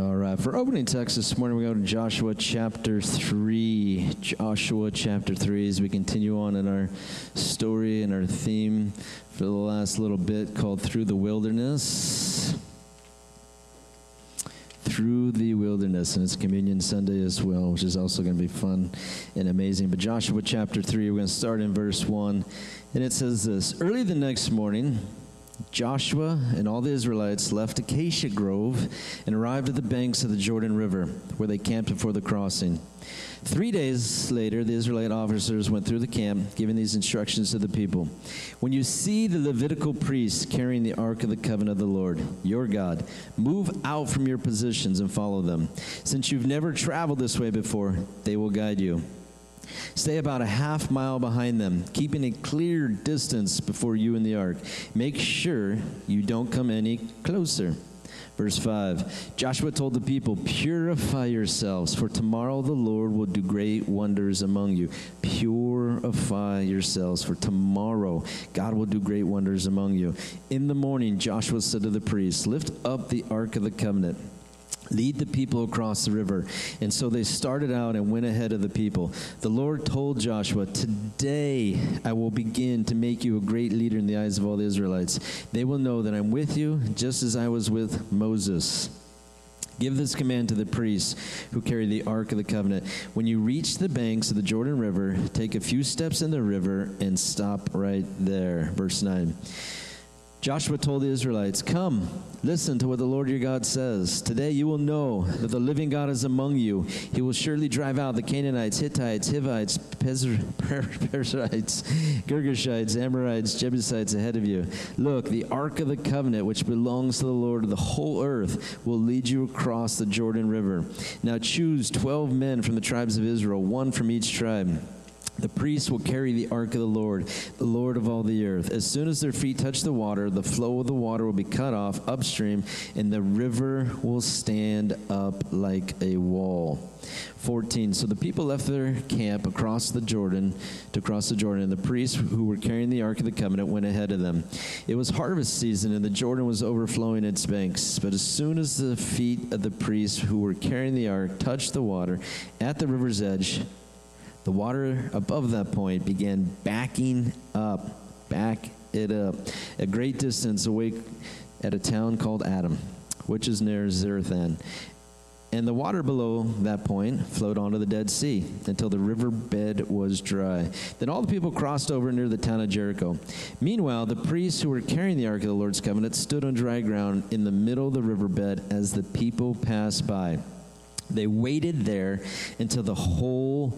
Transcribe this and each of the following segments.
All right, for opening text this morning, we go to Joshua chapter 3. Joshua chapter 3 as we continue on in our story and our theme for the last little bit called Through the Wilderness. Through the Wilderness, and it's Communion Sunday as well, which is also going to be fun and amazing. But Joshua chapter 3, we're going to start in verse 1, and it says this: Early the next morning, Joshua and all the Israelites left Acacia Grove and arrived at the banks of the Jordan River, where they camped before the crossing. 3 days later, the Israelite officers went through the camp, giving these instructions to the people. When you see the Levitical priests carrying the Ark of the Covenant of the Lord, your God, move out from your positions and follow them. Since you've never traveled this way before, they will guide you. Stay about a half mile behind them, keeping a clear distance before you and the ark. Make sure you don't come any closer. Verse 5, Joshua told the people, purify yourselves, for tomorrow the Lord will do great wonders among you. Purify yourselves, for tomorrow God will do great wonders among you. In the morning, Joshua said to the priests, lift up the Ark of the Covenant. Lead the people across the river. And so they started out and went ahead of the people. The Lord told Joshua, today I will begin to make you a great leader in the eyes of all the Israelites. They will know that I'm with you, just as I was with Moses. Give this command to the priests who carry the Ark of the Covenant. When you reach the banks of the Jordan River, take a few steps in the river and stop right there. Verse 9. Joshua told the Israelites, come, listen to what the Lord your God says. Today you will know that the living God is among you. He will surely drive out the Canaanites, Hittites, Hivites, Perizzites, Girgashites, Amorites, Jebusites ahead of you. Look, the Ark of the Covenant, which belongs to the Lord of the whole earth, will lead you across the Jordan River. Now choose 12 men from the tribes of Israel, one from each tribe. The priests will carry the ark of the Lord of all the earth. As soon as their feet touch the water, the flow of the water will be cut off upstream, and the river will stand up like a wall. 14. So the people left their camp to cross the Jordan, and the priests who were carrying the Ark of the Covenant went ahead of them. It was harvest season, and the Jordan was overflowing its banks. But as soon as the feet of the priests who were carrying the ark touched the water at the river's edge, the water above that point began backing up, back it up, a great distance away at a town called Adam, which is near Zarethan. And the water below that point flowed onto the Dead Sea until the riverbed was dry. Then all the people crossed over near the town of Jericho. Meanwhile, the priests who were carrying the Ark of the Lord's Covenant stood on dry ground in the middle of the riverbed as the people passed by. They waited there until the whole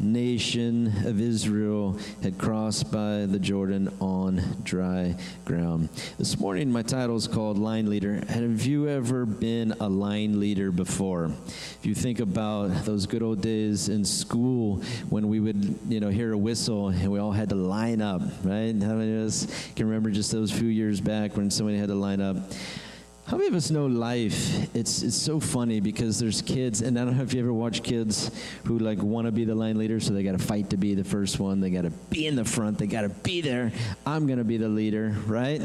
nation of Israel had crossed by the Jordan on dry ground. This morning, my title is called Line Leader. Have you ever been a line leader before? If you think about those good old days in school when we would, hear a whistle and we all had to line up, right? How many of us can remember just those few years back when somebody had to line up? How many of us know life? It's so funny because there's kids, and I don't know if you ever watch kids who want to be the line leader, so they got to fight to be the first one. They got to be in the front. They got to be there. I'm going to be the leader, right?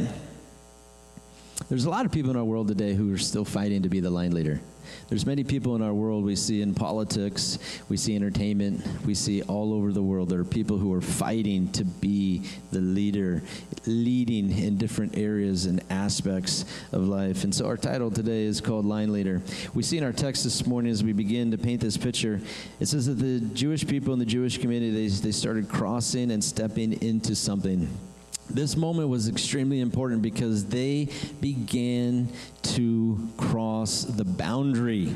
There's a lot of people in our world today who are still fighting to be the line leader. There's many people in our world we see in politics, we see entertainment, we see all over the world. There are people who are fighting to be the leader, leading in different areas and aspects of life. And so our title today is called Line Leader. We see in our text this morning as we begin to paint this picture, it says that the Jewish people in the Jewish community, they started crossing and stepping into something. This moment was extremely important because they began to cross the boundary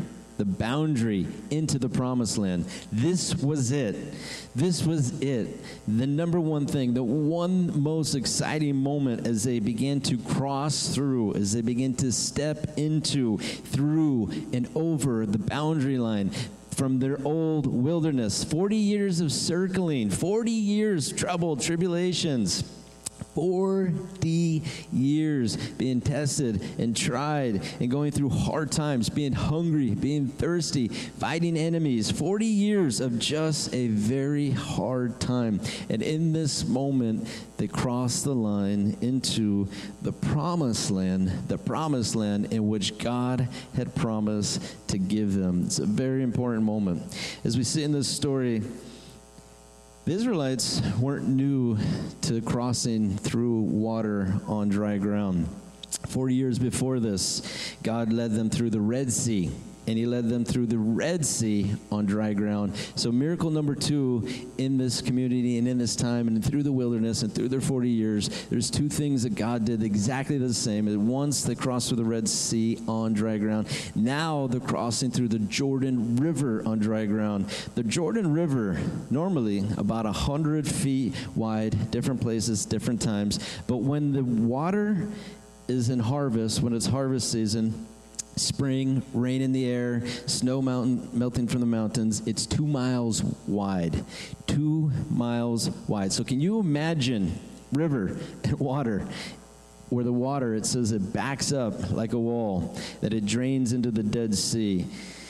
into the promised land. This was it. This was it. The number one thing, the one most exciting moment as they began to cross through, as they began to step into, through, and over the boundary line from their old wilderness. 40 years of circling, 40 years trouble, tribulations. 40 years being tested and tried and going through hard times, being hungry, being thirsty, fighting enemies. 40 years of just a very hard time. And in this moment, they crossed the line into the promised land in which God had promised to give them. It's a very important moment. As we see in this story, the Israelites weren't new to crossing through water on dry ground. 40 years before this, God led them through the Red Sea, and he led them through the Red Sea on dry ground. So miracle number 2 in this community and in this time and through the wilderness and through their 40 years, there's 2 things that God did exactly the same. Once they crossed through the Red Sea on dry ground. Now they're crossing through the Jordan River on dry ground. The Jordan River, normally about 100 feet wide, different places, different times. But when the water is in harvest, when it's harvest season, spring, rain in the air, snow melting from the mountains, it's 2 miles wide. 2 miles wide. So can you imagine river and water, where the water, it says it backs up like a wall, that it drains into the Dead Sea.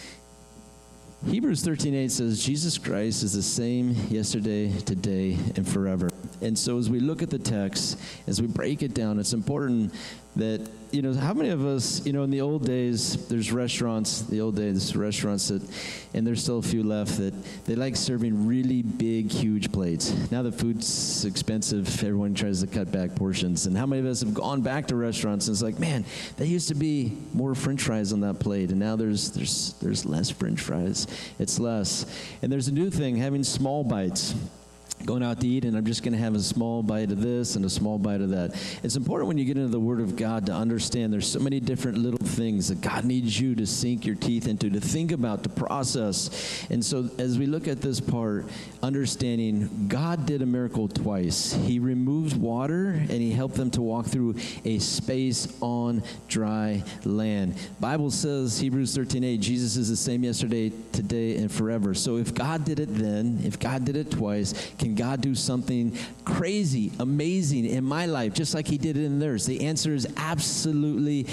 Hebrews 13:8 says, Jesus Christ is the same yesterday, today, and forever. And so as we look at the text, as we break it down, it's important that, how many of us, in the old days, there's restaurants, that, and there's still a few left, that they like serving really big, huge plates. Now the food's expensive, everyone tries to cut back portions. And how many of us have gone back to restaurants and it's like, man, there used to be more French fries on that plate, and now there's less French fries. It's less. And there's a new thing, having small bites. Going out to eat, and I'm just going to have a small bite of this and a small bite of that. It's important when you get into the Word of God to understand there's so many different little things that God needs you to sink your teeth into, to think about, to process. And so as we look at this part, understanding God did a miracle twice. He removed water, and he helped them to walk through a space on dry land. Bible says, Hebrews 13:8, Jesus is the same yesterday, today, and forever. So if God did it then, if God did it twice, can God do something crazy, amazing in my life, just like he did it in theirs? The answer is absolutely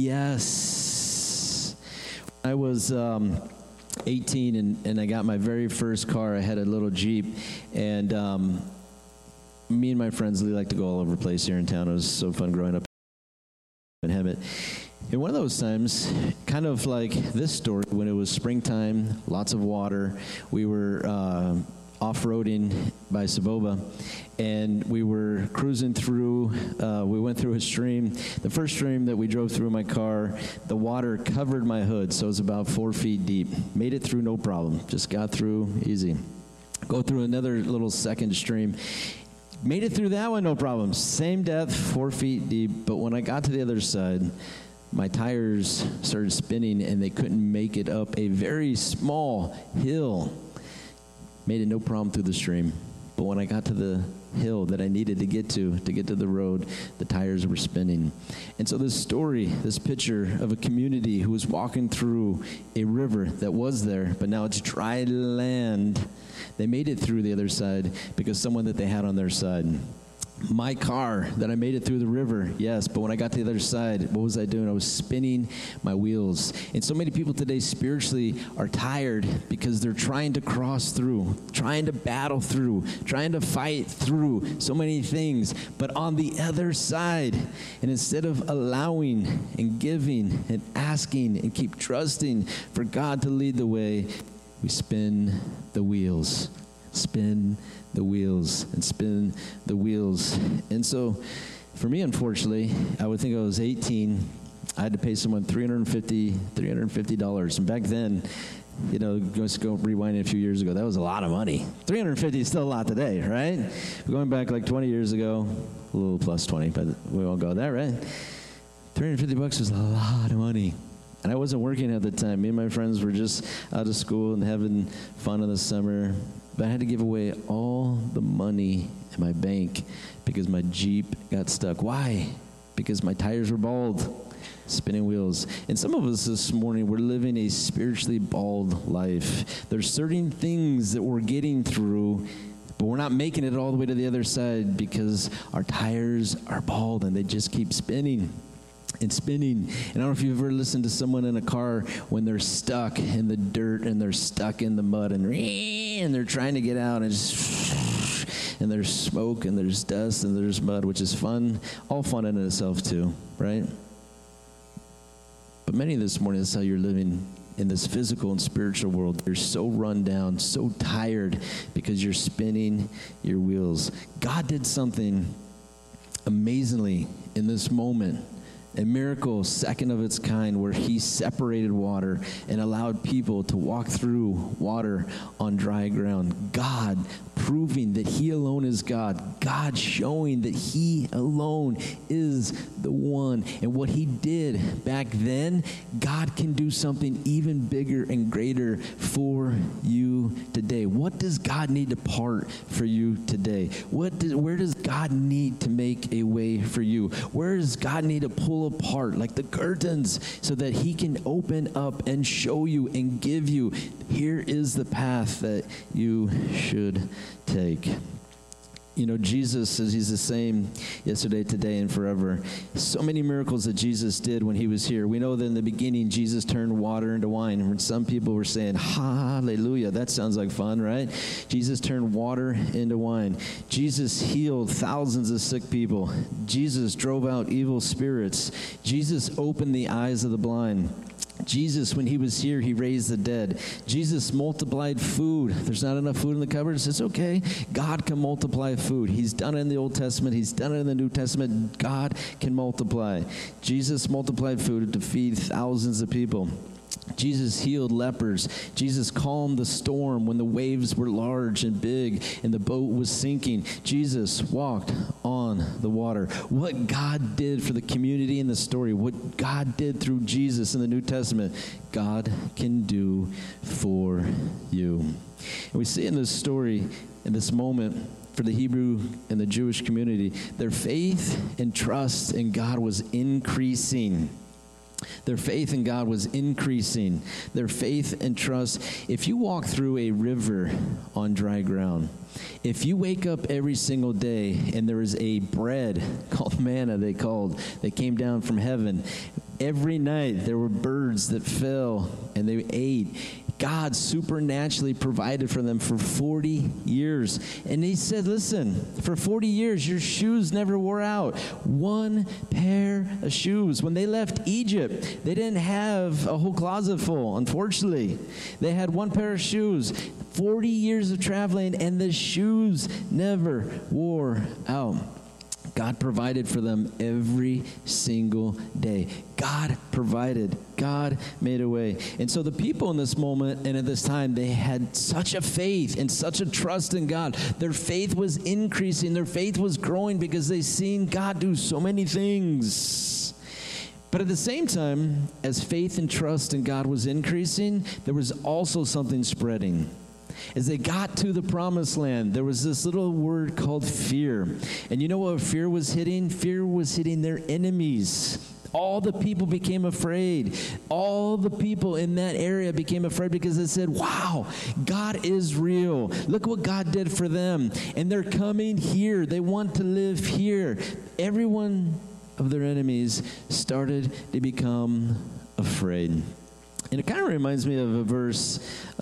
yes. I was 18 and I got my very first car. I had a little Jeep, and me and my friends, we like to go all over the place here in town. It was so fun growing up in Hemet. And one of those times, kind of like this story, when it was springtime, lots of water, we were off-roading by Saboba, and we were cruising through, we went through a stream. The first stream that we drove through in my car, the water covered my hood, so it was about 4 feet deep. Made it through no problem, just got through easy. Go through another little second stream. Made it through that one, no problem. Same depth, 4 feet deep, but when I got to the other side, my tires started spinning and they couldn't make it up a very small hill. Made it no problem through the stream. But when I got to the hill that I needed to get to the road, the tires were spinning. And so this story, this picture of a community who was walking through a river that was there, but now it's dry land. They made it through the other side because someone that they had on their side. My car, that I made it through the river, yes, but when I got to the other side, what was I doing? I was spinning my wheels. And so many people today spiritually are tired because they're trying to cross through, trying to battle through, trying to fight through so many things, but on the other side. And instead of allowing and giving and asking and keep trusting for God to lead the way, we spin the wheels. Spin the wheels and spin the wheels. And so for me, unfortunately, I would think I was 18. I had to pay someone $350. And back then, let's go rewind a few years ago, that was a lot of money. $350 is still a lot today, right? Going back like 20 years ago, a little plus 20, but we won't go there, right? $350 was a lot of money. And I wasn't working at the time. Me and my friends were just out of school and having fun in the summer. But I had to give away all the money in my bank because my Jeep got stuck. Why? Because my tires were bald, spinning wheels. And some of us this morning, we're living a spiritually bald life. There's certain things that we're getting through, But we're not making it all the way to the other side because our tires are bald and they just keep spinning and spinning. And I don't know if you've ever listened to someone in a car when they're stuck in the dirt and they're stuck in the mud and they're trying to get out and there's smoke and there's dust and there's mud, which is fun, all fun in itself too, right? But many this morning, that's how you're living in this physical and spiritual world. You're so run down, so tired because you're spinning your wheels. God did something amazingly in this moment. A miracle, second of its kind, where he separated water and allowed people to walk through water on dry ground. God proving that he alone is God. God showing that he alone is the one. And what he did back then, God can do something even bigger and greater for you today. What does God need to part for you today? Where does God need to make a way for you? Where does God need to pull apart like the curtains so that he can open up and show you and give you, here is the path that you should take. You know, Jesus says he's the same yesterday, today, and forever. So many miracles that Jesus did when he was here. We know that in the beginning, Jesus turned water into wine. And some people were saying, hallelujah, that sounds like fun, right? Jesus turned water into wine. Jesus healed thousands of sick people. Jesus drove out evil spirits. Jesus opened the eyes of the blind. Jesus, when he was here, he raised the dead. Jesus multiplied food. If there's not enough food in the cupboards, it's okay. God can multiply food. He's done it in the Old Testament. He's done it in the New Testament. God can multiply. Jesus multiplied food to feed thousands of people. Jesus healed lepers. Jesus calmed the storm when the waves were large and big and the boat was sinking. Jesus walked on the water. What God did for the community in the story, what God did through Jesus in the New Testament, God can do for you. And we see in this story, in this moment, for the Hebrew and the Jewish community, their faith and trust in God was increasing. Their faith in God was increasing. Their faith and trust. If you walk through a river on dry ground, if you wake up every single day and there is a bread called manna that came down from heaven, every night there were birds that fell and they ate. God supernaturally provided for them for 40 years. And he said, listen, for 40 years, your shoes never wore out. One pair of shoes. When they left Egypt, they didn't have a whole closet full, unfortunately. They had one pair of shoes. 40 years of traveling, and the shoes never wore out. God provided for them every single day. God provided. God made a way. And so the people in this moment and at this time, they had such a faith and such a trust in God. Their faith was increasing. Their faith was growing because they seen God do so many things. But at the same time, as faith and trust in God was increasing, there was also something spreading. As they got to the promised land, there was this little word called fear. And you know what fear was hitting? Fear was hitting their enemies. All the people became afraid. All the people in that area became afraid because they said, wow, God is real. Look what God did for them. And they're coming here. They want to live here. Everyone of their enemies started to become afraid. And it kind of reminds me of a verse,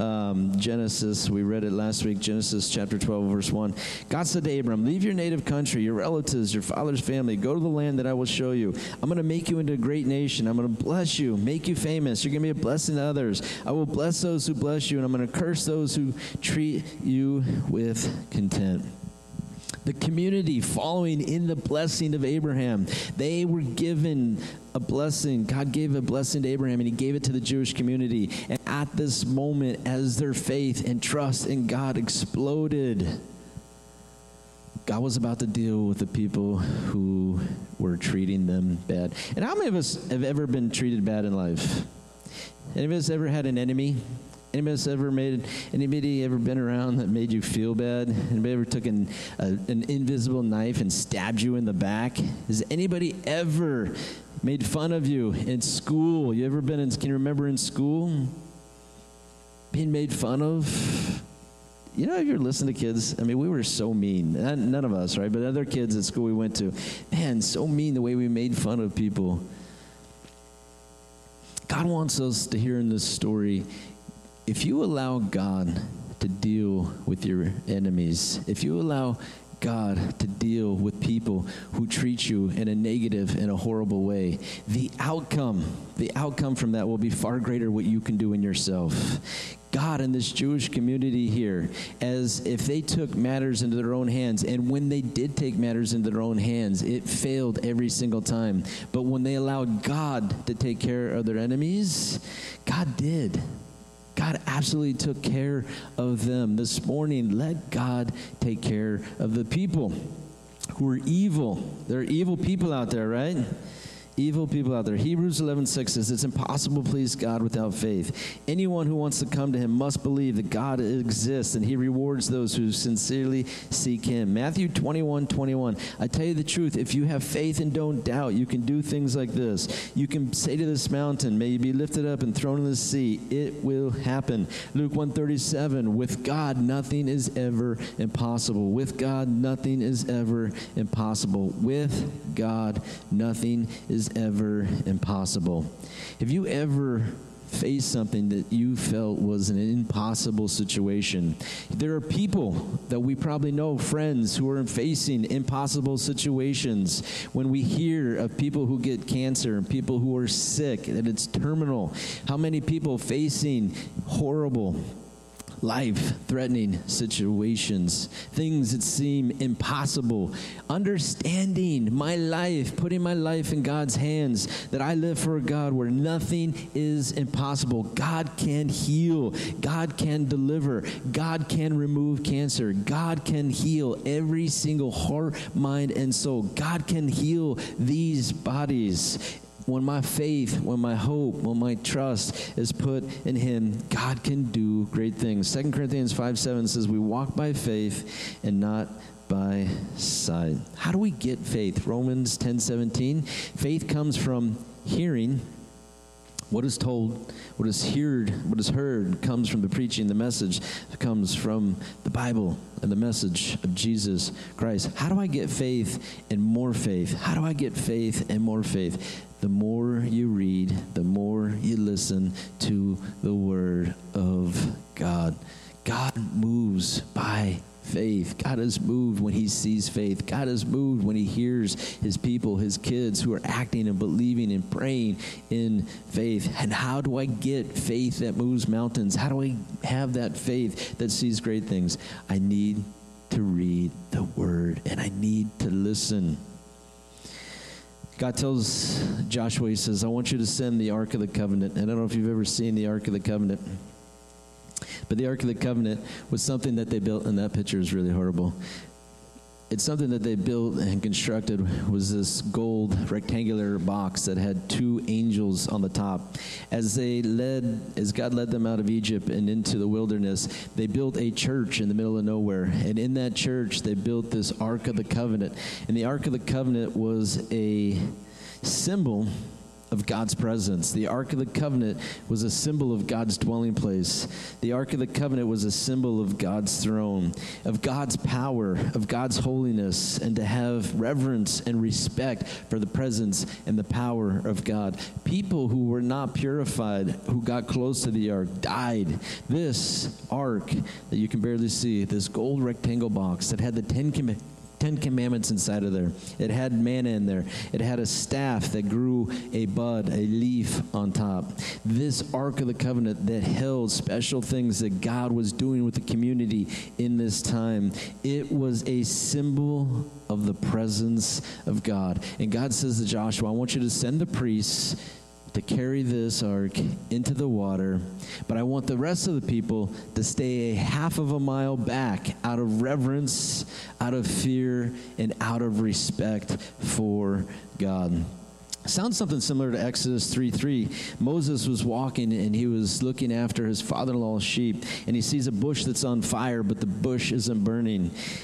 Genesis. We read it last week, Genesis chapter 12, verse 1. God said to Abram, leave your native country, your relatives, your father's family. Go to the land that I will show you. I'm going to make you into a great nation. I'm going to bless you, make you famous. You're going to be a blessing to others. I will bless those who bless you, and I'm going to curse those who treat you with contempt. The community following in the blessing of Abraham, they were given a blessing. God gave a blessing to Abraham, and he gave it to the Jewish community. And at this moment, as their faith and trust in God exploded, God was about to deal with the people who were treating them bad. And how many of us have ever been treated bad in life? Any of us ever had an enemy? Anybody ever been around that made you feel bad? Anybody ever took an invisible knife and stabbed you in the back? Has anybody ever made fun of you in school? You ever been can you remember in school? Being made fun of? You know, if you're listening to kids, I mean, we were so mean. None of us, right? But other kids at school we went to, man, so mean the way we made fun of people. God wants us to hear in this story, if you allow God to deal with your enemies, if you allow God to deal with people who treat you in a negative and a horrible way, the outcome from that will be far greater what you can do in yourself. God in this Jewish community here, as if they took matters into their own hands, and when they did take matters into their own hands, it failed every single time. But when they allowed God to take care of their enemies, God did. God absolutely took care of them. This morning, let God take care of the people who are evil. There are evil people out there, right? Evil people out there. Hebrews 11:6 says, it's impossible to please God without faith. Anyone who wants to come to him must believe that God exists and he rewards those who sincerely seek him. Matthew 21:21. I tell you the truth, if you have faith and don't doubt, you can do things like this. You can say to this mountain, may you be lifted up and thrown in the sea. It will happen. Luke 1:37. With God, nothing is ever impossible. With God, nothing is ever impossible. With God, nothing is ever impossible. Have you ever faced something that you felt was an impossible situation? There are people that we probably know, friends, who are facing impossible situations. When we hear of people who get cancer and people who are sick, that it's terminal, how many people facing horrible, life-threatening situations, things that seem impossible, understanding my life, putting my life in God's hands, that I live for a God where nothing is impossible. God can heal. God can deliver. God can remove cancer. God can heal every single heart, mind, and soul. God can heal these bodies. When my faith, when my hope, when my trust is put in him, God can do great things. 2 Corinthians 5:7 says, we walk by faith and not by sight. How do we get faith? Romans 10:17. Faith comes from hearing. What is told, what is heard comes from the preaching, the message comes from the Bible and the message of Jesus Christ. How do I get faith and more faith? How do I get faith and more faith? The more you read, the more you listen to the Word of God. God moves by faith. God is moved when he sees faith. God is moved when he hears his people, his kids who are acting and believing and praying in faith. And how do I get faith that moves mountains? How do I have that faith that sees great things? I need to read the Word and I need to listen. God tells Joshua, he says, I want you to send the Ark of the Covenant. And I don't know if you've ever seen the Ark of the Covenant. But the Ark of the Covenant was something that they built, and that picture is really horrible. It's something that they built and constructed, was this gold rectangular box that had two angels on the top. As God led them out of Egypt and into the wilderness, they built a church in the middle of nowhere. And in that church, they built this Ark of the Covenant. And the Ark of the Covenant was a symbol of God's presence. The Ark of the Covenant was a symbol of God's dwelling place. The Ark of the Covenant was a symbol of God's throne, of God's power, of God's holiness, and to have reverence and respect for the presence and the power of God. People who were not purified, who got close to the Ark, died. This Ark that you can barely see, this gold rectangle box that had the Ten Commandments inside of there. It had manna in there. It had a staff that grew a bud, a leaf on top. This Ark of the Covenant that held special things that God was doing with the community in this time. It was a symbol of the presence of God. And God says to Joshua, I want you to send the priests to carry this ark into the water, but I want the rest of the people to stay a half of a mile back out of reverence, out of fear, and out of respect for God. Sounds something similar to Exodus 3:3. Moses was walking and he was looking after his father-in-law's sheep, and he sees a bush that's on fire, but the bush isn't burning.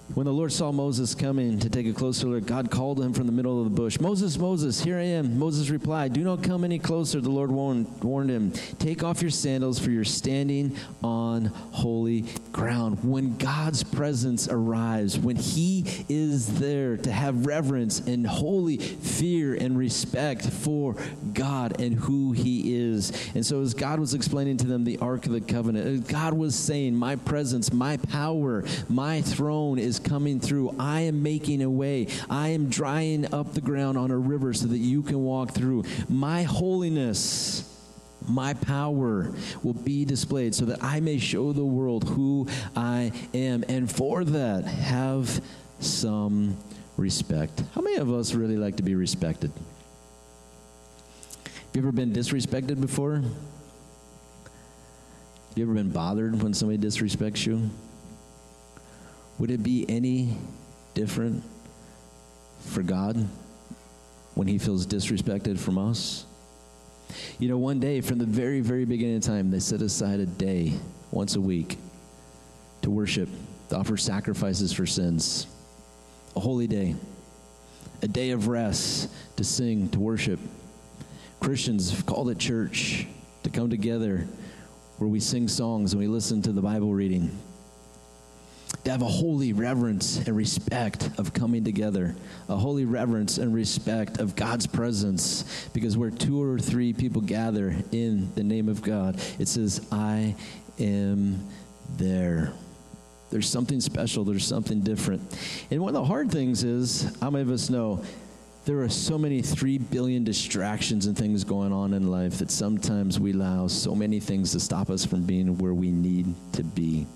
When the Lord saw Moses coming to take a closer look, God called to him from the middle of the bush, "Moses, Moses, here I am." Moses replied, "Do not come any closer." The Lord warned him, "Take off your sandals, for you're standing on holy ground." When God's presence arrives, when he is there to have reverence and holy fear and respect for God and who he is. And so as God was explaining to them the Ark of the Covenant, God was saying, my presence, my power, my throne is coming through. I am making a way. I am drying up the ground on a river so that you can walk through. My holiness, my power will be displayed so that I may show the world who I am. And for that, have some respect. How many of us really like to be respected? Have you ever been disrespected before? Have you ever been bothered when somebody disrespects you? Would it be any different for God when he feels disrespected from us? You know, one day from the very, very beginning of time, they set aside a day once a week to worship, to offer sacrifices for sins. A holy day. A day of rest, to sing, to worship. Christians have called it church, to come together where we sing songs and we listen to the Bible reading. To have a holy reverence and respect of coming together. A holy reverence and respect of God's presence. Because where 2 or 3 people gather in the name of God, it says, I am there. There's something special. There's something different. And one of the hard things is, how many of us know, there are so many 3 billion distractions and things going on in life that sometimes we allow so many things to stop us from being where we need to be.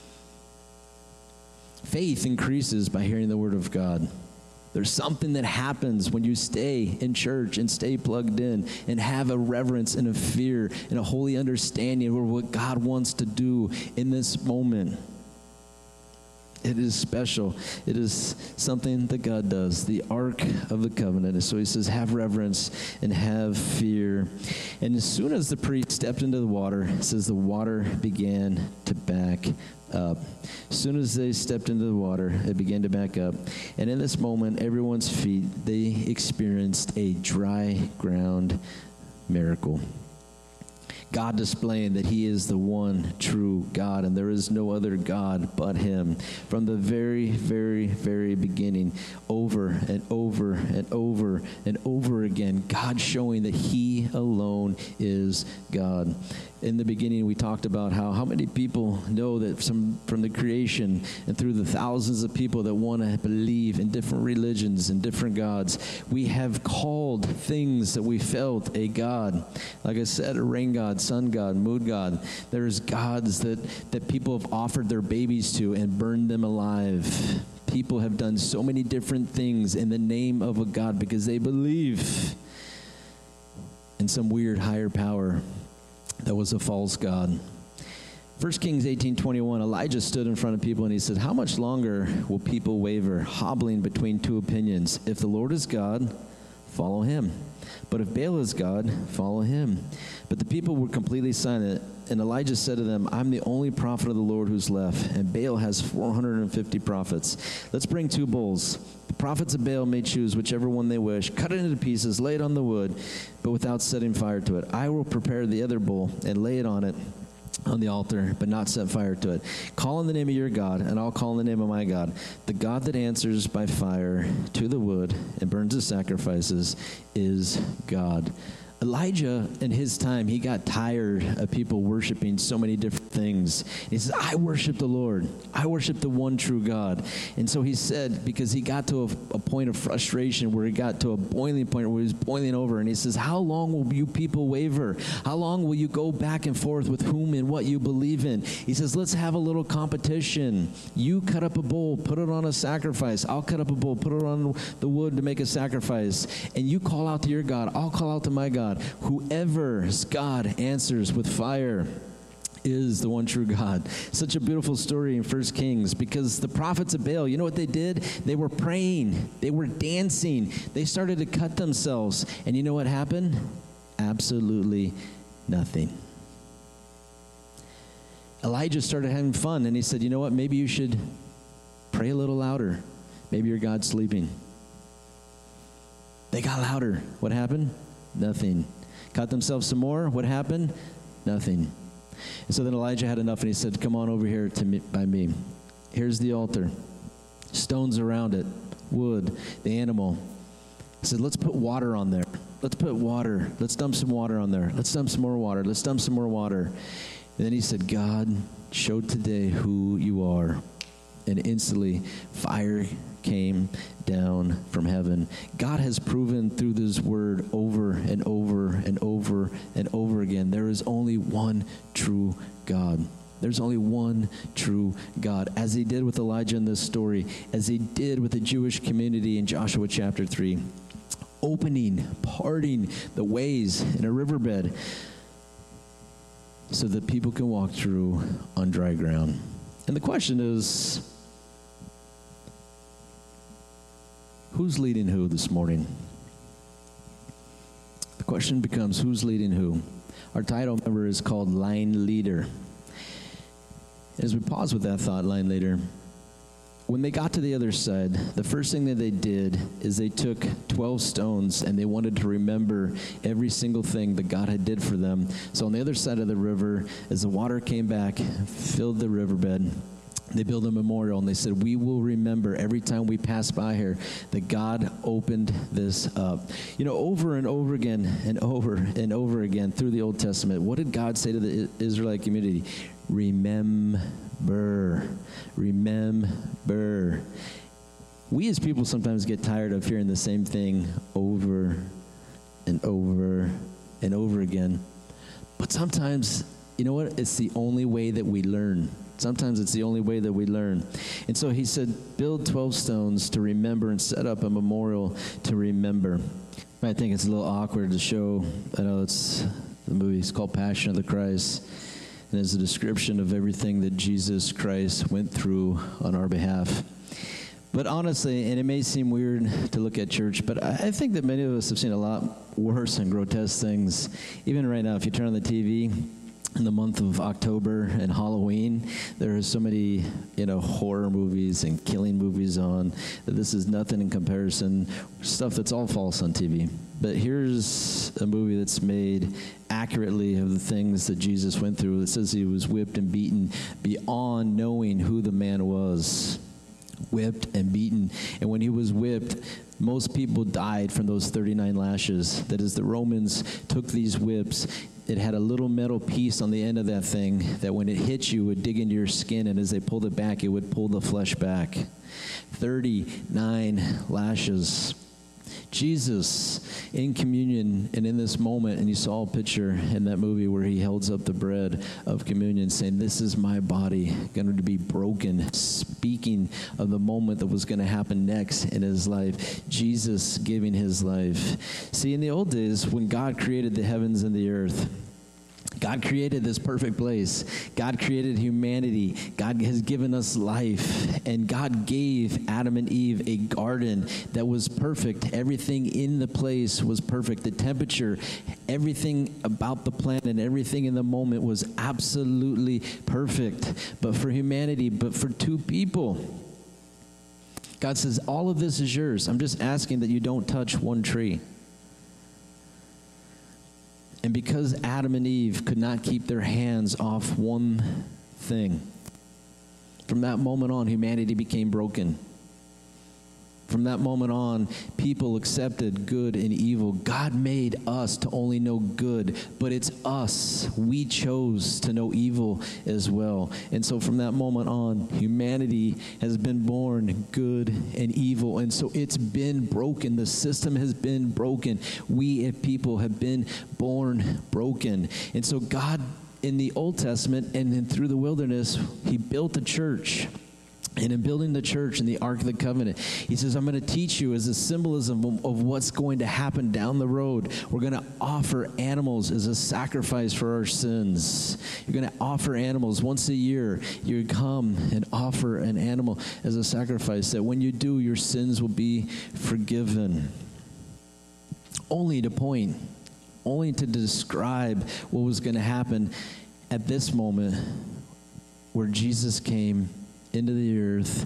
Faith increases by hearing the word of God. There's something that happens when you stay in church and stay plugged in and have a reverence and a fear and a holy understanding of what God wants to do in this moment. It is special. It is something that God does, the Ark of the Covenant. And so he says, have reverence and have fear. And as soon as the priest stepped into the water, it says the water began to back up. As soon as they stepped into the water, it began to back up. And in this moment, everyone's feet, they experienced a dry ground miracle. God displaying that he is the one true God, and there is no other God but him. From the very, very, very beginning, over and over and over and over again, God showing that he alone is God. In the beginning, we talked about how many people know that from the creation and through the thousands of people that want to believe in different religions and different gods, we have called things that we felt a God. Like I said, a rain god, sun god, moon god. There's gods that people have offered their babies to and burned them alive. People have done so many different things in the name of a God because they believe in some weird higher power that was a false god. 1 Kings 18:21, Elijah stood in front of people and he said, how much longer will people waver, hobbling between 2 opinions? If the Lord is God, follow him. But if Baal is God, follow him. But the people were completely silent. And Elijah said to them, I'm the only prophet of the Lord who's left, and Baal has 450 prophets. Let's bring 2 bulls. The prophets of Baal may choose whichever one they wish, cut it into pieces, lay it on the wood, but without setting fire to it. I will prepare the other bull and lay it on the altar, but not set fire to it. Call on the name of your God, and I'll call on the name of my God. The God that answers by fire to the wood and burns the sacrifices is God. Elijah, in his time, he got tired of people worshiping so many different things. He says, I worship the Lord. I worship the one true God. And so he said, because he got to a point of frustration where he got to a boiling point where he was boiling over, and he says, how long will you people waver? How long will you go back and forth with whom and what you believe in? He says, let's have a little competition. You cut up a bull, put it on a sacrifice. I'll cut up a bull, put it on the wood to make a sacrifice. And you call out to your God. I'll call out to my God. Whoever's God answers with fire is the one true God. Such a beautiful story in 1 Kings, because the prophets of Baal, you know what they did? They were praying. They were dancing. They started to cut themselves. And you know what happened? Absolutely nothing. Elijah started having fun, and he said, you know what? Maybe you should pray Pray a little louder. Maybe your God's sleeping. They got louder. What happened? Nothing. Cut themselves some more. What happened? Nothing. And so then Elijah had enough, and he said, come on over here to me, by me. Here's the altar. Stones around it. Wood. The animal. He said, let's put water on there. Let's put water. Let's dump some water on there. Let's dump some more water. Let's dump some more water. And then he said, God, show today who you are. And instantly, fire came down from heaven. God has proven through this word over and over and over and over again, there is only one true God. There's only one true God. As he did with Elijah in this story, as he did with the Jewish community in Joshua chapter 3, parting the ways in a riverbed so that people can walk through on dry ground. And the question is, who's leading who this morning? The question becomes, who's leading who? Our title, remember, is called Line Leader. As we pause with that thought, Line Leader, when they got to the other side, the first thing that they did is they took 12 stones and they wanted to remember every single thing that God had did for them. So on the other side of the river, as the water came back, filled the riverbed, they built a memorial, and they said, we will remember every time we pass by here that God opened this up. You know, over and over again and over and over again through the Old Testament, what did God say to the Israelite community? Remember. Remember. We as people sometimes get tired of hearing the same thing over and over and over again. But sometimes, you know what? It's the only way that we learn. Sometimes it's the only way that we learn. And so he said, build 12 stones to remember and set up a memorial to remember. I think it's a little awkward to show, I know it's the movie, it's called Passion of the Christ. And it's a description of everything that Jesus Christ went through on our behalf. But honestly, and it may seem weird to look at church, but I think that many of us have seen a lot worse and grotesque things. Even right now, if you turn on the TV, in the month of October and Halloween, there are so many, horror movies and killing movies on that this is nothing in comparison. Stuff that's all false on TV. But here's a movie that's made accurately of the things that Jesus went through. It says he was whipped and beaten beyond knowing who the man was. Whipped and beaten. And when he was whipped, most people died from those 39 lashes. That is, the Romans took these whips. It had a little metal piece on the end of that thing that when it hit you, would dig into your skin, and as they pulled it back, it would pull the flesh back. 39 lashes. Jesus in communion and in this moment, and you saw a picture in that movie where he holds up the bread of communion saying, this is my body going to be broken, speaking of the moment that was going to happen next in his life. Jesus giving his life. See, in the old days, when God created the heavens and the earth, God created this perfect place. God created humanity. God has given us life. And God gave Adam and Eve a garden that was perfect. Everything in the place was perfect. The temperature, everything about the planet, everything in the moment was absolutely perfect. But for humanity, but for two people, God says, all of this is yours. I'm just asking that you don't touch one tree. And because Adam and Eve could not keep their hands off one thing, from that moment on, humanity became broken. From that moment on, people accepted good and evil. God made us to only know good, but it's us. We chose to know evil as well. And so from that moment on, humanity has been born good and evil. And so it's been broken. The system has been broken. We as people have been born broken. And so God, in the Old Testament and then through the wilderness, he built a church. And in building the church and the Ark of the Covenant, he says, I'm going to teach you as a symbolism of what's going to happen down the road. We're going to offer animals as a sacrifice for our sins. You're going to offer animals once a year. You come and offer an animal as a sacrifice that when you do, your sins will be forgiven. Only to point, only to describe what was going to happen at this moment where Jesus came into the earth,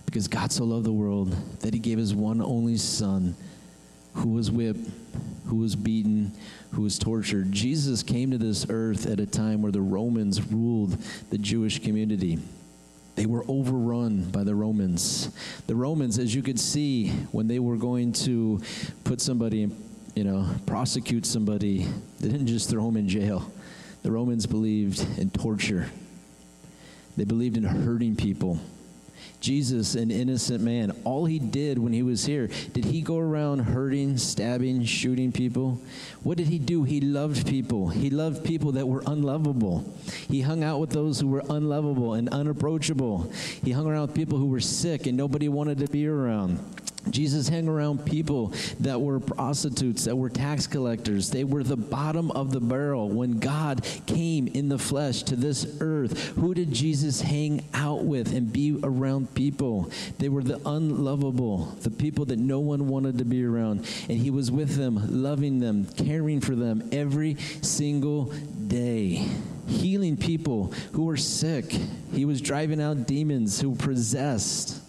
Because God so loved the world that he gave his one only son, who was whipped, who was beaten, who was tortured. Jesus came to this earth at a time where the Romans ruled the Jewish community. They were overrun by the Romans. The Romans, as you could see, when they were going to put somebody, prosecute somebody, they didn't just throw them in jail. The Romans believed in torture. They believed in hurting people. Jesus, an innocent man, all he did when he was here, did he go around hurting, stabbing, shooting people? What did he do? He loved people. He loved people that were unlovable. He hung out with those who were unlovable and unapproachable. He hung around with people who were sick and nobody wanted to be around. Jesus hung around people that were prostitutes, that were tax collectors. They were the bottom of the barrel. When God came in the flesh to this earth, who did Jesus hang out with and be around people? They were the unlovable, the people that no one wanted to be around. And he was with them, loving them, caring for them every single day, healing people who were sick. He was driving out demons who were possessed.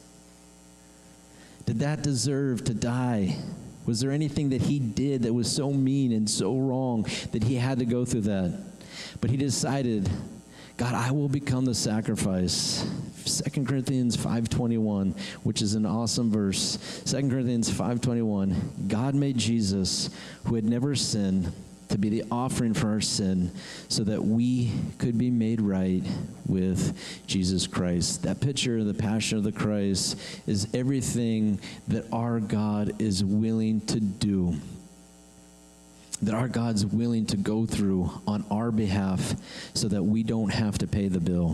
Did that deserve to die? Was there anything that he did that was so mean and so wrong that he had to go through that? But he decided, God, I will become the sacrifice. 2 Corinthians 5:21, which is an awesome verse. 2 Corinthians 5:21, God made Jesus, who had never sinned, to be the offering for our sin so that we could be made right with Jesus Christ. That picture of the Passion of the Christ is everything that our God is willing to do, that our God's willing to go through on our behalf so that we don't have to pay the bill.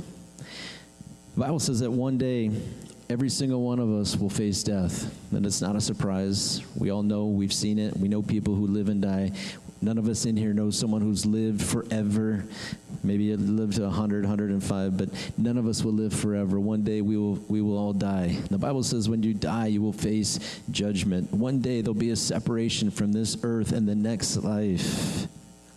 The Bible says that one day, every single one of us will face death. And it's not a surprise. We all know, we've seen it. We know people who live and die. None of us in here know someone who's lived forever. Maybe it lived to 100, 105, but none of us will live forever. One day we will all die. The Bible says when you die, you will face judgment. One day there'll be a separation from this earth and the next life.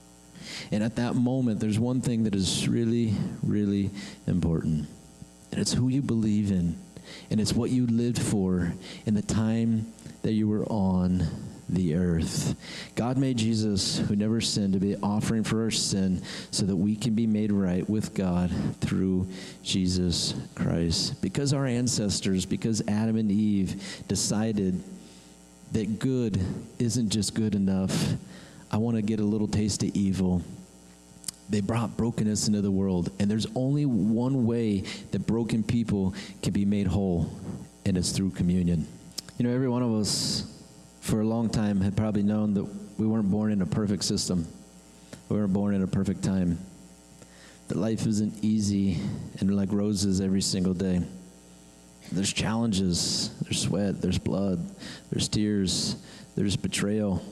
And at that moment, there's one thing that is really, really important. And it's who you believe in. And it's what you lived for in the time that you were on the earth. God made Jesus, who never sinned, to be an offering for our sin so that we can be made right with God through Jesus Christ. Because our ancestors, because Adam and Eve decided that good isn't just good enough, I want to get a little taste of evil. They brought brokenness into the world, and there's only one way that broken people can be made whole, and it's through communion. Every one of us for a long time had probably known that we weren't born in a perfect system. We weren't born in a perfect time. That life isn't easy and like roses every single day. There's challenges, there's sweat, there's blood, there's tears, there's betrayal.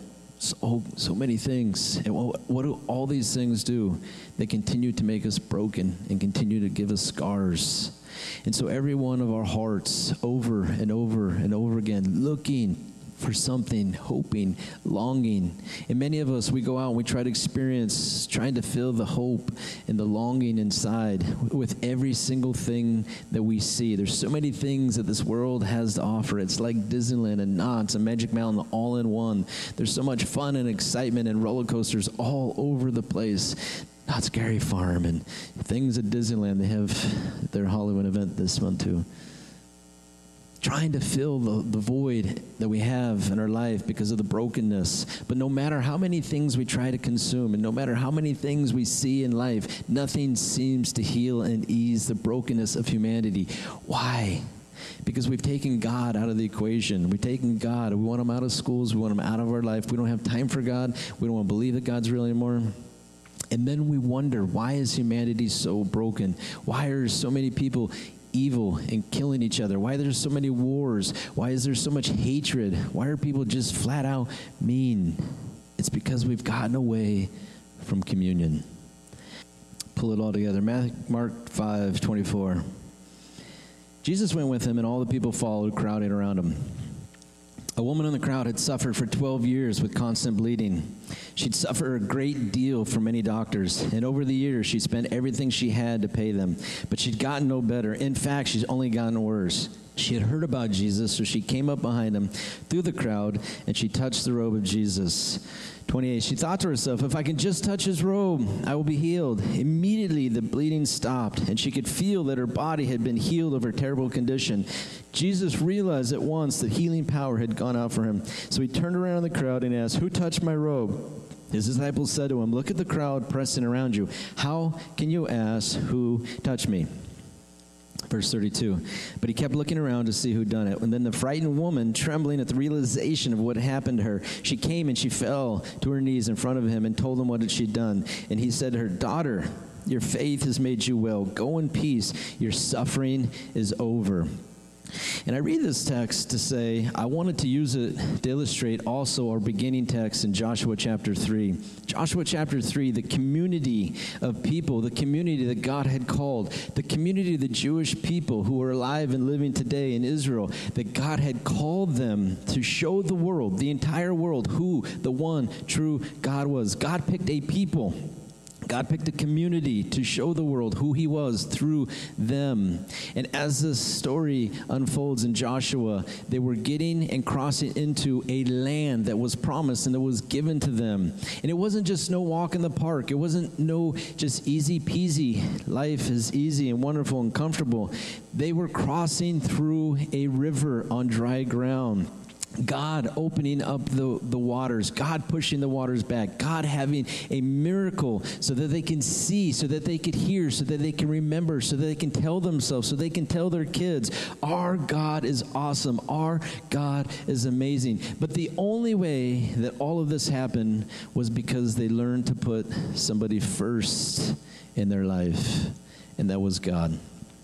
So many things. And what do all these things do? They continue to make us broken and continue to give us scars. And so every one of our hearts, over and over and over again, looking for something, hoping, longing. And many of us, we go out and we try to experience, trying to fill the hope and the longing inside with every single thing that we see. There's so many things that this world has to offer. It's like Disneyland and Knott's and Magic Mountain all in one. There's so much fun and excitement and roller coasters all over the place. Knott's Scary Farm and things at Disneyland. They have their Halloween event this month too. Trying to fill the void that we have in our life because of the brokenness. But no matter how many things we try to consume and no matter how many things we see in life, nothing seems to heal and ease the brokenness of humanity. Why? Because we've taken God out of the equation. We've taken God. We want him out of schools. We want him out of our life. We don't have time for God. We don't want to believe that God's real anymore. And then we wonder, why is humanity so broken? Why are so many people evil and killing each other? Why are there so many wars? Why is there so much hatred? Why are people just flat out mean? It's because we've gotten away from communion. Pull it all together. Mark 5:24. Jesus went with him, and all the people followed, crowding around him. A woman in the crowd had suffered for 12 years with constant bleeding. She'd suffered a great deal from many doctors, and over the years, she spent everything she had to pay them. But she'd gotten no better. In fact, she's only gotten worse. She had heard about Jesus, so she came up behind him through the crowd, and she touched the robe of Jesus. 28, she thought to herself, if I can just touch his robe, I will be healed. Immediately, the bleeding stopped, and she could feel that her body had been healed of her terrible condition. Jesus realized at once that healing power had gone out for him. So he turned around in the crowd and asked, who touched my robe? His disciples said to him, look at the crowd pressing around you. How can you ask who touched me? Verse 32, but he kept looking around to see who'd done it. And then the frightened woman, trembling at the realization of what happened to her, she came and she fell to her knees in front of him and told him what she'd done. And he said to her, daughter, your faith has made you well. Go in peace. Your suffering is over. And I read this text to say, I wanted to use it to illustrate also our beginning text in Joshua chapter 3. Joshua chapter 3, the community of people, the community that God had called, the community of the Jewish people who are alive and living today in Israel, that God had called them to show the world, the entire world, who the one true God was. God picked a people. God picked a community to show the world who he was through them. And as this story unfolds in Joshua, they were getting and crossing into a land that was promised and that was given to them. And it wasn't just no walk in the park. It wasn't no just easy peasy. Life is easy and wonderful and comfortable. They were crossing through a river on dry ground. God opening up the waters, God pushing the waters back, God having a miracle so that they can see, so that they could hear, so that they can remember, so that they can tell themselves, so they can tell their kids, our God is awesome, our God is amazing. But the only way that all of this happened was because they learned to put somebody first in their life, and that was God.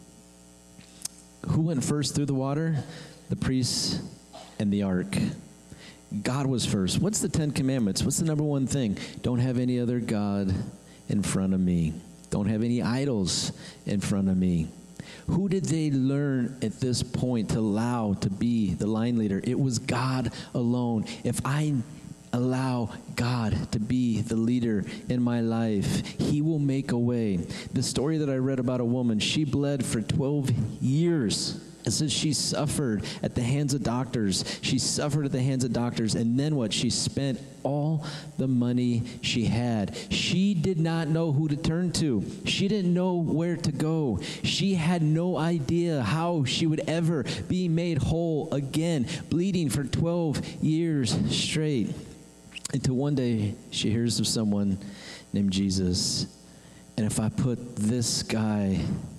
Who went first through the water? The priests and the ark. God was first. What's the 10 Commandments? What's the number one thing? Don't have any other God in front of me. Don't have any idols in front of me. Who did they learn at this point to allow to be the line leader? It was God alone. If I allow God to be the leader in my life, he will make a way. The story that I read about a woman, she bled for 12 years. It says she suffered at the hands of doctors. She suffered at the hands of doctors. And then what? She spent all the money she had. She did not know who to turn to. She didn't know where to go. She had no idea how she would ever be made whole again, bleeding for 12 years straight. Until one day she hears of someone named Jesus. And if I put this guy,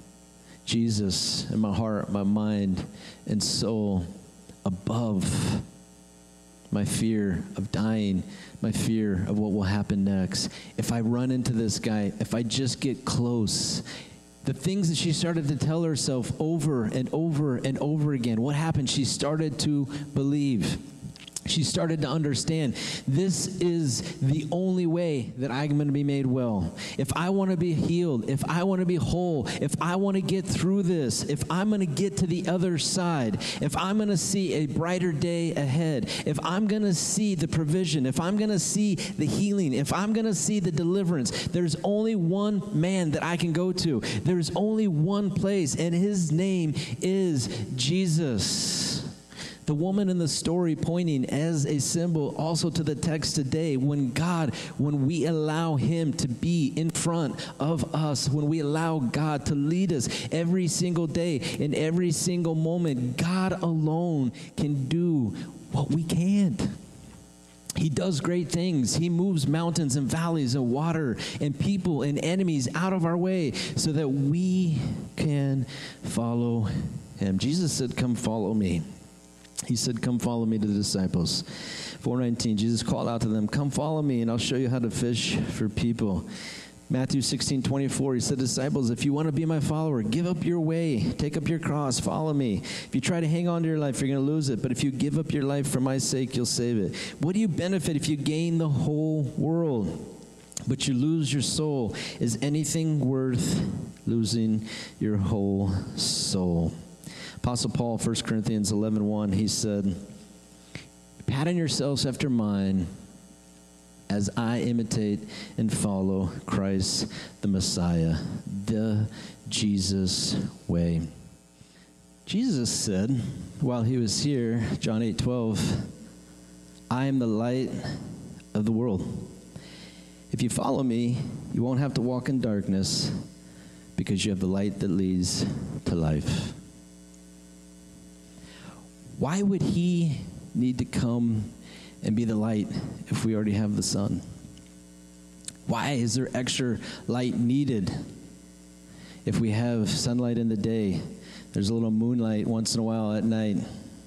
Jesus, in my heart, my mind, and soul above my fear of dying, my fear of what will happen next, if I run into this guy, if I just get close, the things that she started to tell herself over and over and over again, what happened? She started to believe. She started to understand, this is the only way that I'm going to be made well. If I want to be healed, if I want to be whole, if I want to get through this, if I'm going to get to the other side, if I'm going to see a brighter day ahead, if I'm going to see the provision, if I'm going to see the healing, if I'm going to see the deliverance, there's only one man that I can go to. There's only one place, and his name is Jesus. The woman in the story pointing as a symbol also to the text today, when we allow him to be in front of us, when we allow God to lead us every single day, in every single moment, God alone can do what we can't. He does great things. He moves mountains and valleys and water and people and enemies out of our way so that we can follow him. Jesus said, come follow me. He said, come follow me to the disciples. 4:19, Jesus called out to them, come follow me and I'll show you how to fish for people. Matthew 16:24, he said, disciples, if you want to be my follower, give up your way, take up your cross, follow me. If you try to hang on to your life, you're going to lose it. But if you give up your life for my sake, you'll save it. What do you benefit if you gain the whole world, but you lose your soul? Is anything worth losing your whole soul? Apostle Paul, 1 Corinthians 11:1, he said, pattern yourselves after mine as I imitate and follow Christ the Messiah, the Jesus way. Jesus said while he was here, John 8:12, I am the light of the world. If you follow me, you won't have to walk in darkness because you have the light that leads to life. Why would he need to come and be the light if we already have the sun? Why is there extra light needed if we have sunlight in the day? There's a little moonlight once in a while at night.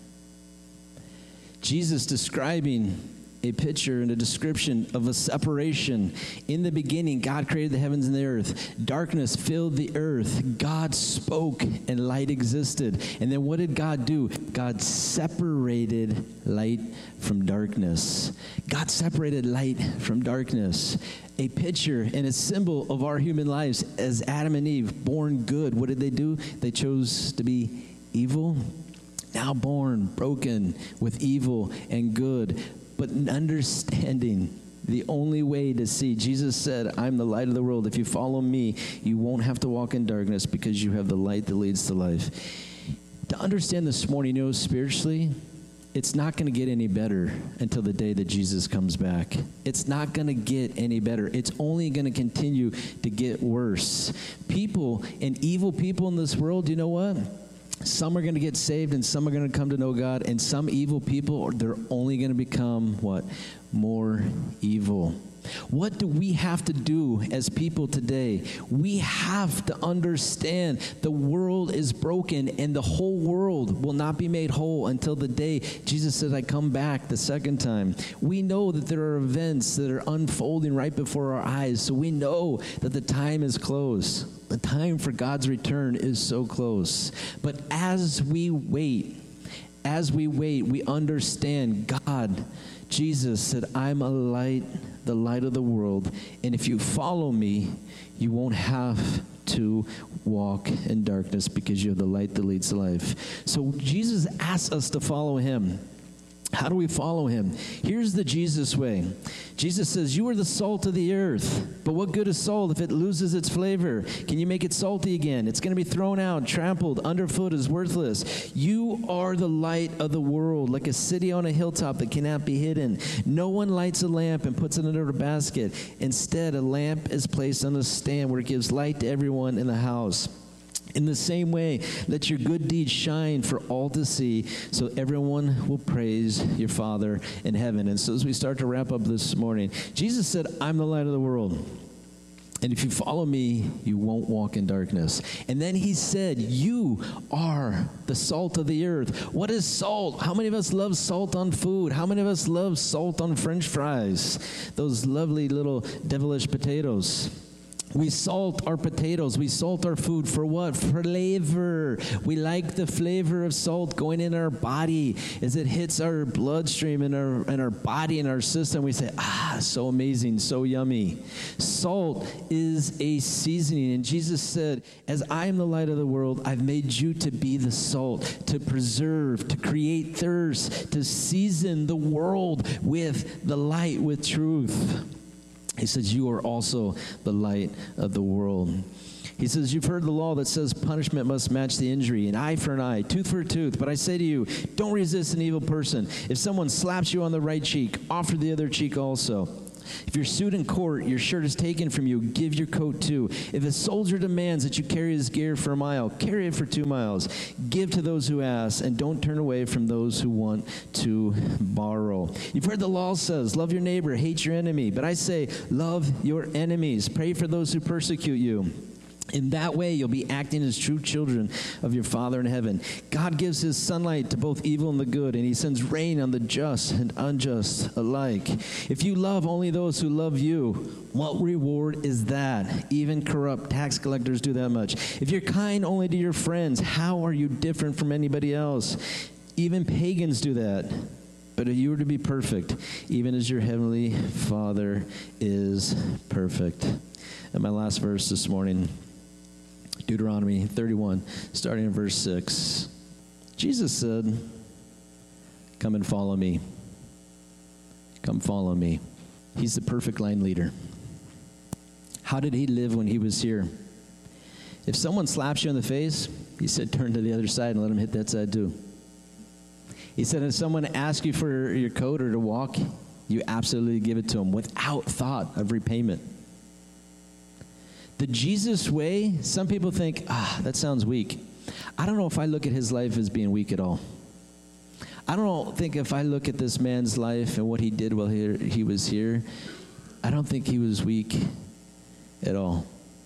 Jesus describing a picture and a description of a separation. In the beginning, God created the heavens and the earth. Darkness filled the earth. God spoke and light existed. And then what did God do? God separated light from darkness. God separated light from darkness. A picture and a symbol of our human lives as Adam and Eve, born good. What did they do? They chose to be evil. Now born, broken with evil and good. But understanding the only way to see, Jesus said, I'm the light of the world. If you follow me, you won't have to walk in darkness because you have the light that leads to life. To understand this morning, spiritually, it's not going to get any better until the day that Jesus comes back. It's not going to get any better. It's only going to continue to get worse. People and evil people in this world, you know what? Some are going to get saved and some are going to come to know God, and some evil people, they're only going to become what? More evil. What do we have to do as people today? We have to understand the world is broken and the whole world will not be made whole until the day Jesus says, I come back the second time. We know that there are events that are unfolding right before our eyes, so we know that the time is close. The time for God's return is so close. But as we wait, we understand God. Jesus said, I'm a light, the light of the world, and if you follow me, you won't have to walk in darkness because you have the light that leads to life. So Jesus asks us to follow him. How do we follow him? Here's the Jesus way. Jesus says, you are the salt of the earth, but what good is salt if it loses its flavor? Can you make it salty again? It's going to be thrown out, trampled, underfoot, is worthless. You are the light of the world, like a city on a hilltop that cannot be hidden. No one lights a lamp and puts it under a basket. Instead, a lamp is placed on a stand where it gives light to everyone in the house. In the same way, let your good deeds shine for all to see, so everyone will praise your Father in heaven. And so as we start to wrap up this morning, Jesus said, I'm the light of the world. And if you follow me, you won't walk in darkness. And then he said, you are the salt of the earth. What is salt? How many of us love salt on food? How many of us love salt on French fries? Those lovely little devilish potatoes. We salt our potatoes. We salt our food for what? For flavor. We like the flavor of salt going in our body as it hits our bloodstream and our body and our system. We say, so amazing, so yummy. Salt is a seasoning. And Jesus said, as I am the light of the world, I've made you to be the salt, to preserve, to create thirst, to season the world with the light, with truth. He says, you are also the light of the world. He says, you've heard the law that says punishment must match the injury, an eye for an eye, tooth for a tooth. But I say to you, don't resist an evil person. If someone slaps you on the right cheek, offer the other cheek also. If you're sued in court, your shirt is taken from you, give your coat too. If a soldier demands that you carry his gear for a mile, carry it for 2 miles. Give to those who ask, and don't turn away from those who want to borrow. You've heard the law says, love your neighbor, hate your enemy. But I say, love your enemies. Pray for those who persecute you. In that way, you'll be acting as true children of your Father in heaven. God gives his sunlight to both evil and the good, and he sends rain on the just and unjust alike. If you love only those who love you, what reward is that? Even corrupt tax collectors do that much. If you're kind only to your friends, how are you different from anybody else? Even pagans do that. But if you were to be perfect, even as your heavenly Father is perfect. And my last verse this morning, Deuteronomy 31, starting in verse 6. Jesus said, come and follow me. Come follow me. He's the perfect line leader. How did he live when he was here? If someone slaps you in the face, he said, turn to the other side and let him hit that side too. He said, if someone asks you for your coat or to walk, you absolutely give it to them without thought of repayment. The Jesus way, some people think, that sounds weak. I don't know if I look at his life as being weak at all. I don't think if I look at this man's life and what he did while he was here, I don't think he was weak at all.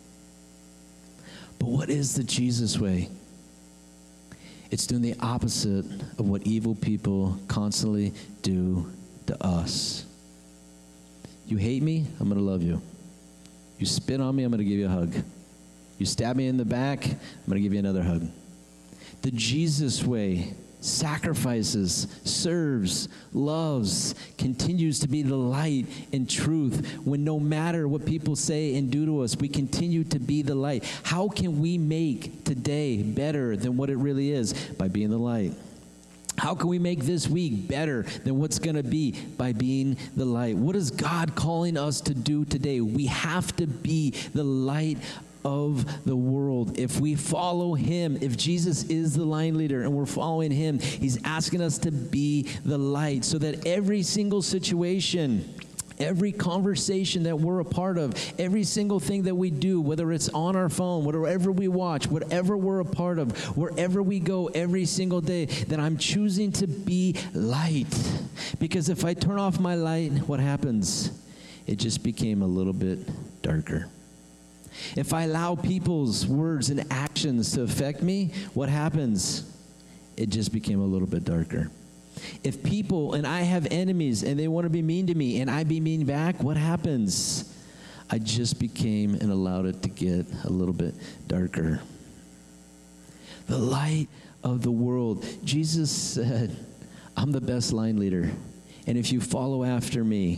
But what is the Jesus way? It's doing the opposite of what evil people constantly do to us. You hate me, I'm going to love you. You spit on me, I'm going to give you a hug. You stab me in the back, I'm going to give you another hug. The Jesus way sacrifices, serves, loves, continues to be the light and truth when no matter what people say and do to us, we continue to be the light. How can we make today better than what it really is? By being the light. How can we make this week better than what's going to be? By being the light. What is God calling us to do today? We have to be the light of the world. If we follow him, if Jesus is the line leader and we're following him, he's asking us to be the light so that every single situation, every conversation that we're a part of, every single thing that we do, whether it's on our phone, whatever we watch, whatever we're a part of, wherever we go every single day, that I'm choosing to be light. Because if I turn off my light, what happens? It just became a little bit darker. If I allow people's words and actions to affect me, what happens? It just became a little bit darker. If people, and I have enemies, and they want to be mean to me, and I be mean back, what happens? I just became and allowed it to get a little bit darker. The light of the world. Jesus said, I'm the best line leader. And if you follow after me,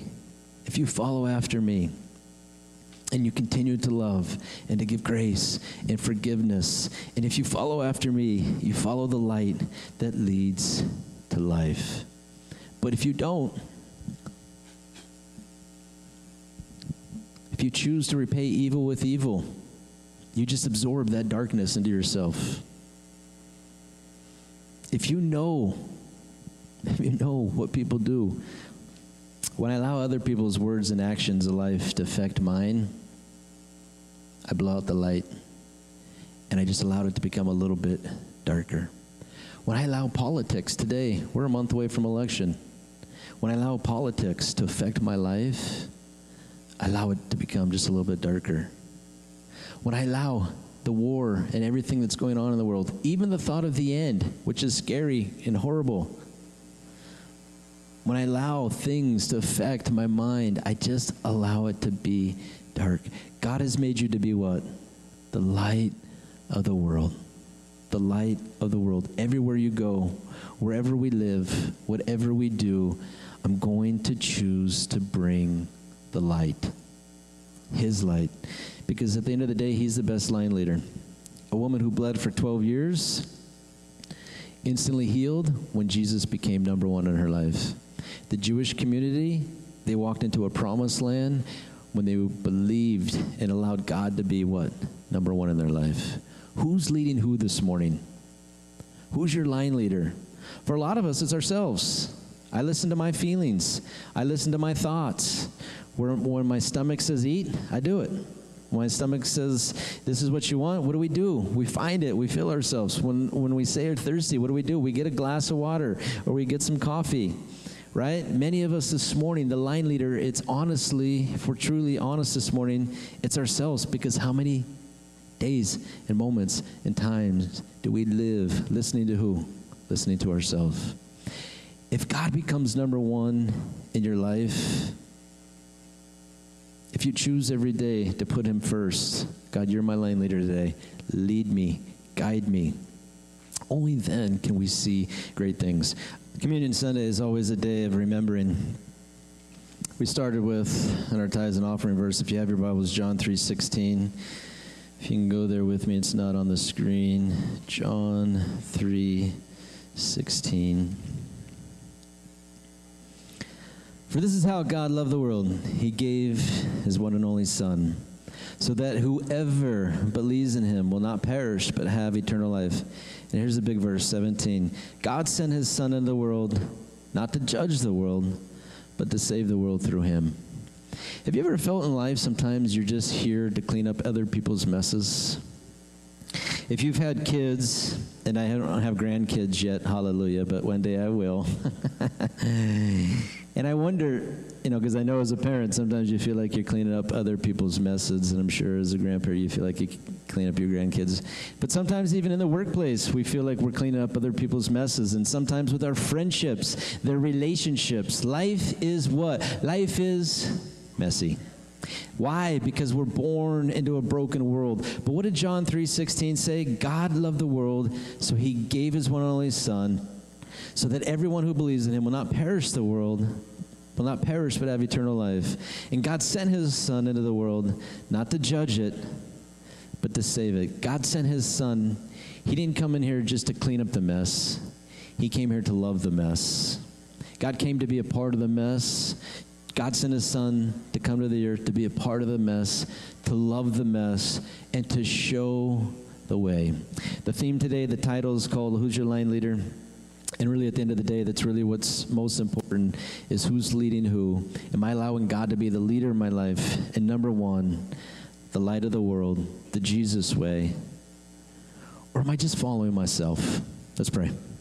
and you continue to love and to give grace and forgiveness, and if you follow after me, you follow the light that leads to life. But if you don't, if you choose to repay evil with evil, you just absorb that darkness into yourself. If you know what people do, when I allow other people's words and actions of life to affect mine, I blow out the light, and I just allowed it to become a little bit darker. When I allow politics today, we're a month away from election. When I allow politics to affect my life, I allow it to become just a little bit darker. When I allow the war and everything that's going on in the world, even the thought of the end, which is scary and horrible, when I allow things to affect my mind, I just allow it to be dark. God has made you to be what? The light of the world. The light of the world. Everywhere you go, wherever we live, whatever we do, I'm going to choose to bring the light. His light. Because at the end of the day, he's the best line leader. A woman who bled for 12 years, instantly healed when Jesus became number one in her life. The Jewish community, they walked into a promised land when they believed and allowed God to be what? Number one in their life. Who's leading who this morning? Who's your line leader? For a lot of us, it's ourselves. I listen to my feelings. I listen to my thoughts. When my stomach says eat, I do it. When my stomach says, this is what you want, what do? We find it. We fill ourselves. When we say we're thirsty, what do? We get a glass of water or we get some coffee. Right? Many of us this morning, the line leader, it's honestly, if we're truly honest this morning, it's ourselves. Because how many days and moments and times do we live listening to who? Listening to ourselves. If God becomes number one in your life, if you choose every day to put him first, God, you're my line leader today. Lead me, guide me. Only then can we see great things. Communion Sunday is always a day of remembering. We started with, in our tithes and offering verse, if you have your Bibles, John 3:16. If you can go there with me, it's not on the screen. John 3:16. For this is how God loved the world. He gave his one and only Son, so that whoever believes in him will not perish, but have eternal life. And here's the big verse, 17. God sent his Son into the world, not to judge the world, but to save the world through him. Have you ever felt in life sometimes you're just here to clean up other people's messes? If you've had kids, and I don't have grandkids yet, hallelujah, but one day I will. And I wonder, because I know as a parent, sometimes you feel like you're cleaning up other people's messes, and I'm sure as a grandparent you feel like you clean up your grandkids. But sometimes even in the workplace, we feel like we're cleaning up other people's messes, and sometimes with our friendships, their relationships. Life is what? Life is messy. Why? Because we're born into a broken world. But what did John 3:16 say? God loved the world, so he gave his one and only Son, so that everyone who believes in him will not perish will not perish but have eternal life. And God sent his Son into the world, not to judge it, but to save it. God sent his Son. He didn't come in here just to clean up the mess. He came here to love the mess. God came to be a part of the mess. God sent his Son to come to the earth to be a part of the mess, to love the mess, and to show the way. The theme today, the title is called Who's Your Line Leader? And really at the end of the day, that's really what's most important, is who's leading who. Am I allowing God to be the leader in my life? And number one, the light of the world, the Jesus way. Or am I just following myself? Let's pray.